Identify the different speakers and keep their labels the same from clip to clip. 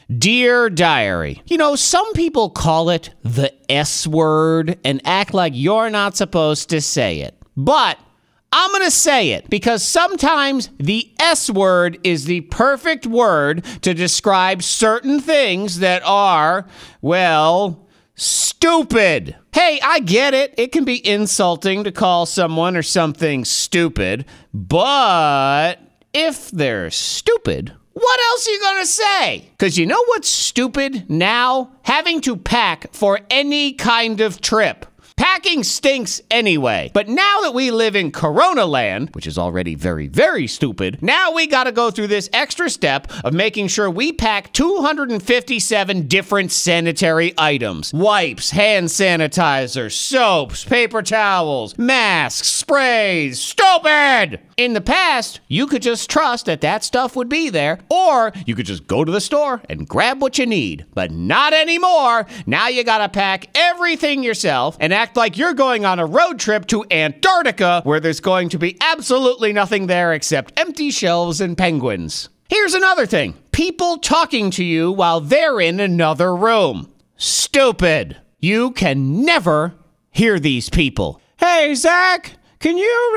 Speaker 1: Dear Diary, you know, some people call it the S word and act like you're not supposed to say it. But I'm going to say it because sometimes the S word is the perfect word to describe certain things that are, well, stupid. Hey, I get it. It can be insulting to call someone or something stupid, but if they're stupid, what else are you going to say? Because you know what's stupid now? Having to pack for any kind of trip. Packing stinks anyway. But now that we live in Corona land, which is already very, very stupid, now we got to go through this extra step of making sure we pack 257 different sanitary items. Wipes, hand sanitizer, soaps, paper towels, masks, sprays. Stupid! In the past, you could just trust that that stuff would be there, or you could just go to the store and grab what you need. But not anymore. Now you gotta pack everything yourself and act like you're going on a road trip to Antarctica where there's going to be absolutely nothing there except empty shelves and penguins. Here's another thing. People talking to you while they're in another room. Stupid. You can never hear these people. Hey, Zach, can you...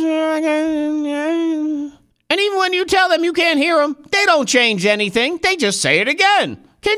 Speaker 1: And even when you tell them you can't hear them, they don't change anything. They just say it again. Can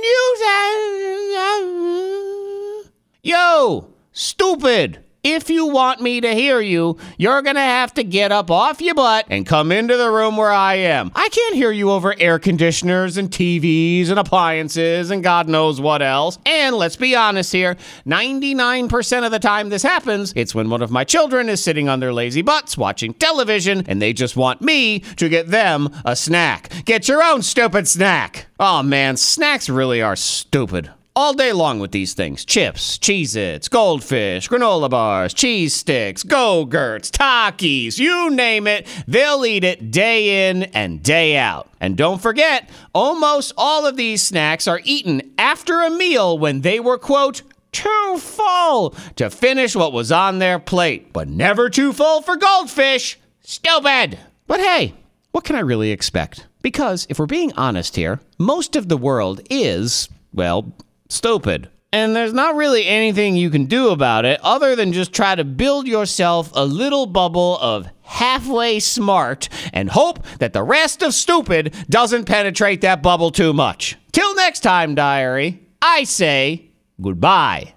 Speaker 1: you... Yo, stupid. If you want me to hear you, you're going to have to get up off your butt and come into the room where I am. I can't hear you over air conditioners and TVs and appliances and God knows what else. And let's be honest here, 99% of the time this happens, it's when one of my children is sitting on their lazy butts watching television and they just want me to get them a snack. Get your own stupid snack. Oh man, snacks really are stupid. All day long with these things. Chips, Cheez-Its, Goldfish, granola bars, cheese sticks, Go-Gurts, Takis, you name it, they'll eat it day in and day out. And don't forget, almost all of these snacks are eaten after a meal when they were, quote, too full to finish what was on their plate. But never too full for Goldfish. Stupid! But hey, what can I really expect? Because if we're being honest here, most of the world is, well, stupid. And there's not really anything you can do about it other than just try to build yourself a little bubble of halfway smart and hope that the rest of stupid doesn't penetrate that bubble too much. Till next time, Diary, I say goodbye.